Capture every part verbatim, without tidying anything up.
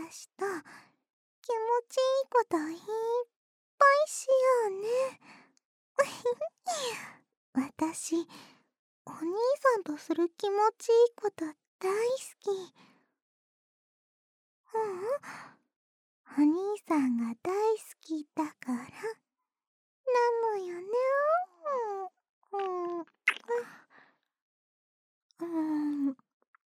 私と気持ちいいこといっぱいしようね。私、お兄さんとする気持ちいいこと大好き。ううん、お兄さんが大好きだからなのよね。うん、うん、うん、うん、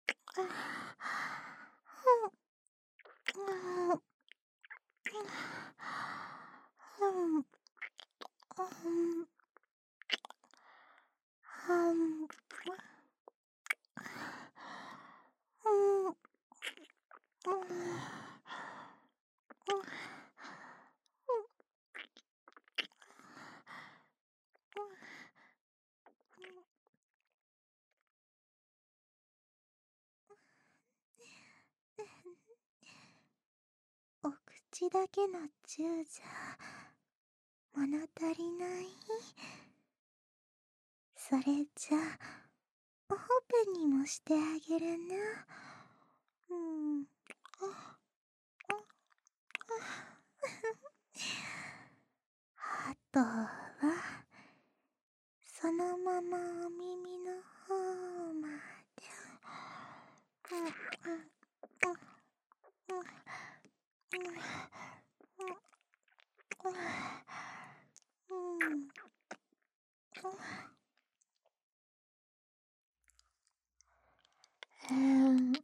うん、うん、お口だけのチューじゃ物足りない。それじゃほっぺにもしてあげるね。うん。あとはそのままお耳の方まで。うんうんうんうんうんうん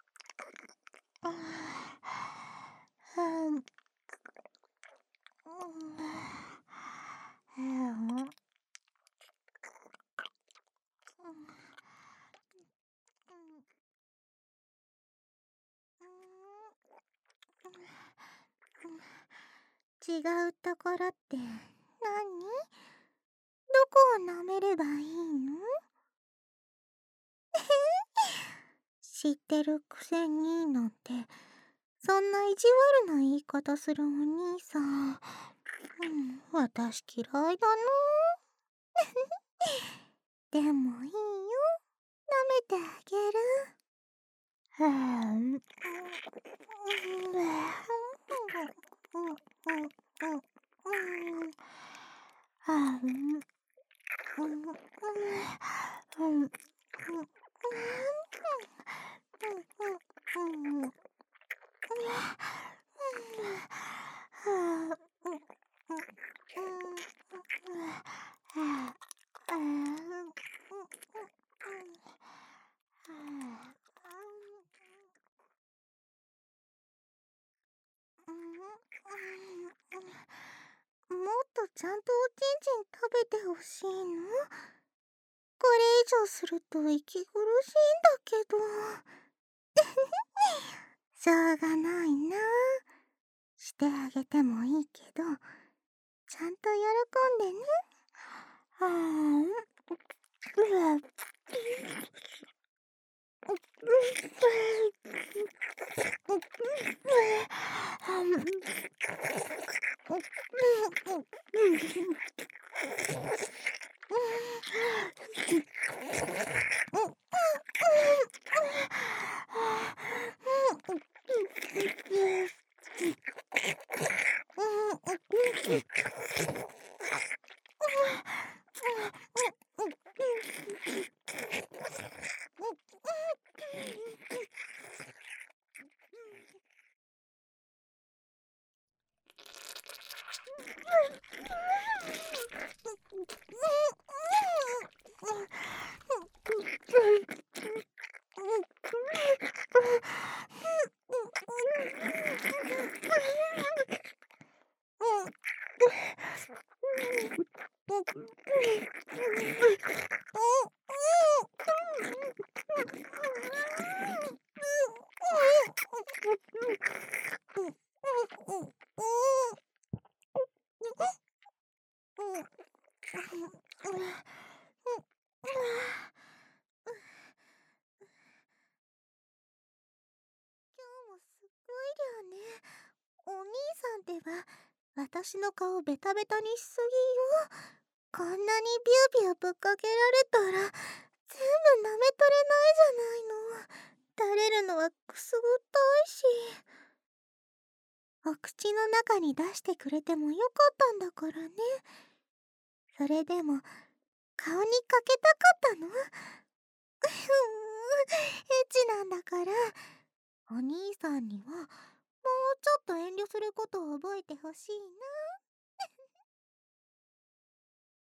違うところって何？どこを舐めればいいの？知ってるくせになんて、そんな意地悪な言い方するお兄さん、うん、私嫌いだな。でもいいよ、舐めてあげる。はぁ、もっとちゃんとおちんちん食べてほしいの？これ以上すると息苦しいんだけど。しょうがないな。してあげてもいいけど、ちゃんと喜んでね。はぁ。お兄さんでは私の顔ベタベタにしすぎよ。こんなにビュービューぶっかけられたら全部舐めとれないじゃないの。垂れるのはくすぐったいし。 お口の中に出してくれてもよかったんだからね。それでも顔にかけたかったの？エッチなんだから。お兄さんにはもうちょっと遠慮することを覚えてほしいな。